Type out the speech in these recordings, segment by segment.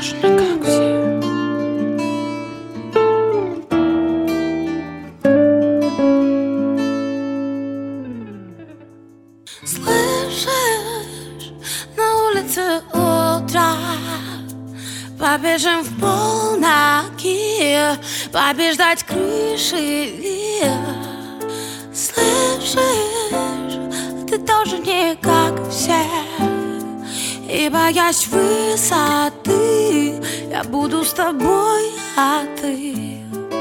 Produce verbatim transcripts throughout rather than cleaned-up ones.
тоже не как все. Слышишь, на улице утро, побежим в полноги, побеждать крыши. Слышишь, ты тоже не как все, и боясь высоты, я буду с тобой, а ты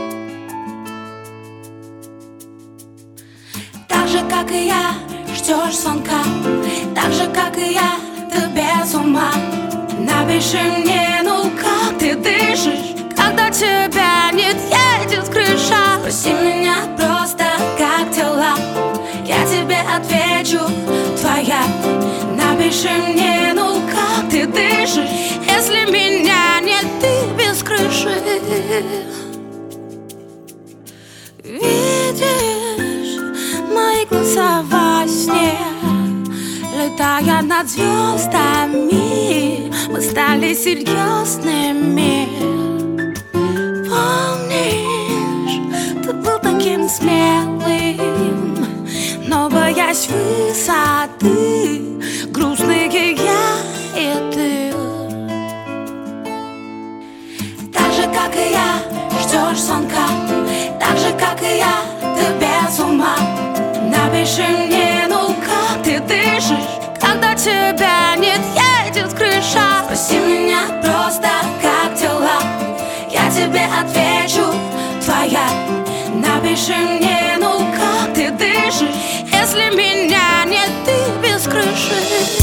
так же, как и я, ждешь звонка, так же, как и я, ты без ума. Напиши мне, ну как ты дышишь, когда тебя нет, едет крыша. Спроси меня просто, как дела, я тебе отвечу, твоя. Напиши мне, ну как ты дышишь, если меня нет, ты без крыши. Видишь мои глаза во сне, летая над звездами, мы стали серьезными. Помнишь, ты был таким смелым, но боясь высоты, грустные я и ты. Так же, как и я, ждешь звонка, так же, как и я, ты без ума. Напиши мне, ну как ты дышишь, когда тебя нет, едет крыша. Спроси меня просто, как дела, я тебе отвечу, твоя. Напиши мне, ну как ты дышишь, если меня нет, ты без крыши.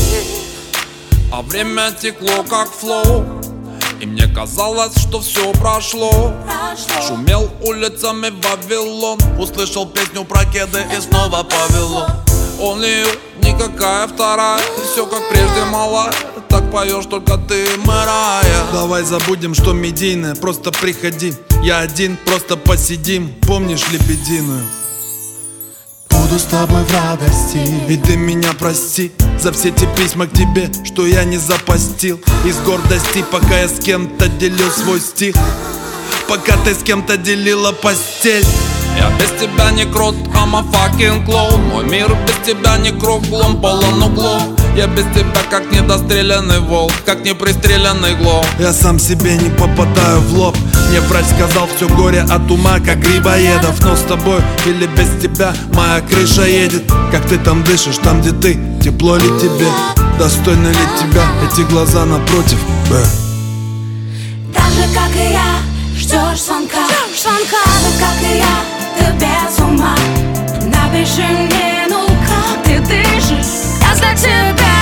А время текло как флоу, и мне казалось, что все прошло. Прошло. Шумел улицами Вавилон, услышал песню про кеды и снова повело. Он и никакая вторая, все как прежде, малая. Так поешь только ты, Мэрайя. Давай забудем, что медийное, просто приходи. Я один, просто посидим, помнишь лебединую? Буду с тобой в радости, и ты меня прости за все те письма к тебе, что я не запостил. Из гордости, пока я с кем-то делил свой стих, пока ты с кем-то делила постель. Я без тебя не крут, I'm a fucking clown. Мой мир без тебя не круглом, полон углов. Я без тебя как недостреленный волк, как непристреленный глоб. Я сам себе не попадаю в лоб. Мне врач сказал, все горе от ума, как грибоедов. Но с тобой или без тебя моя крыша едет. Как ты там дышишь, там где ты, тепло ли тебе? Достойны ли тебя эти глаза напротив? Бэ. Так же, как и я, ждешь звонка, так же, как и я, ты без ума. Напиши мне, ну как ты дышишь, когда тебя